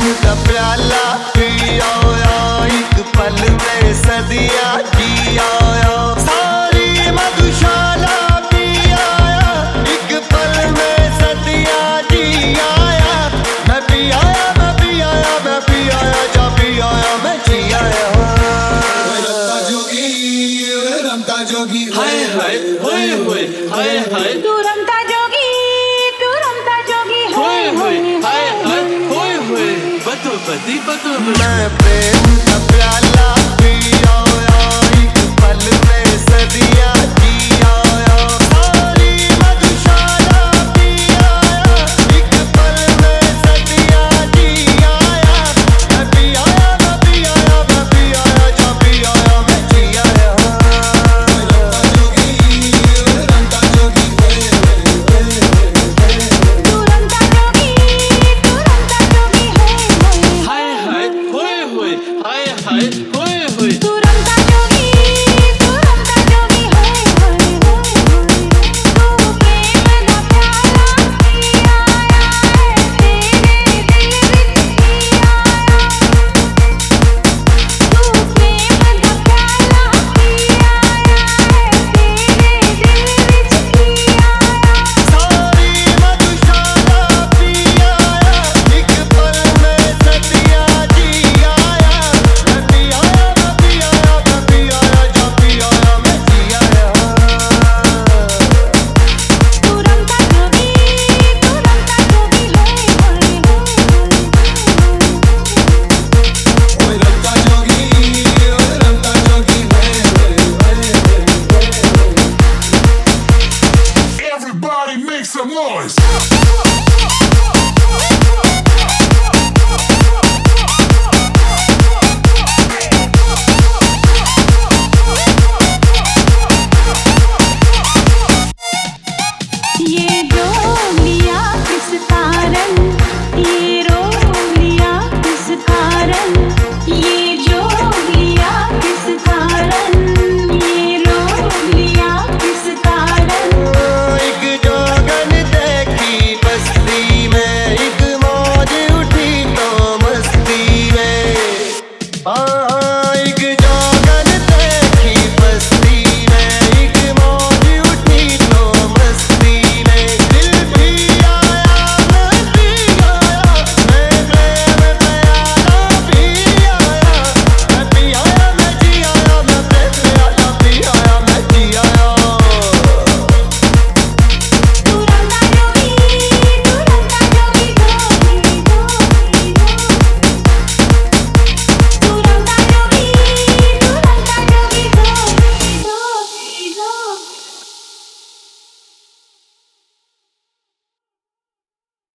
का प्याला पिया, एक पल में सदियां जिया, सारी मधुशाला पिया, एक पल में सदियां जिया। मैं पिया, मैं पिया, मैं पिया, जा पिया, मैं जिया। रमता जोगी, रमता जोगी, हाय हाय होए होए, हाय हाय। तू रमता जोगी, तू रमता जोगी, होए होए, हाय हाय होए होए। बतो बदी बतो। मैं प्रेम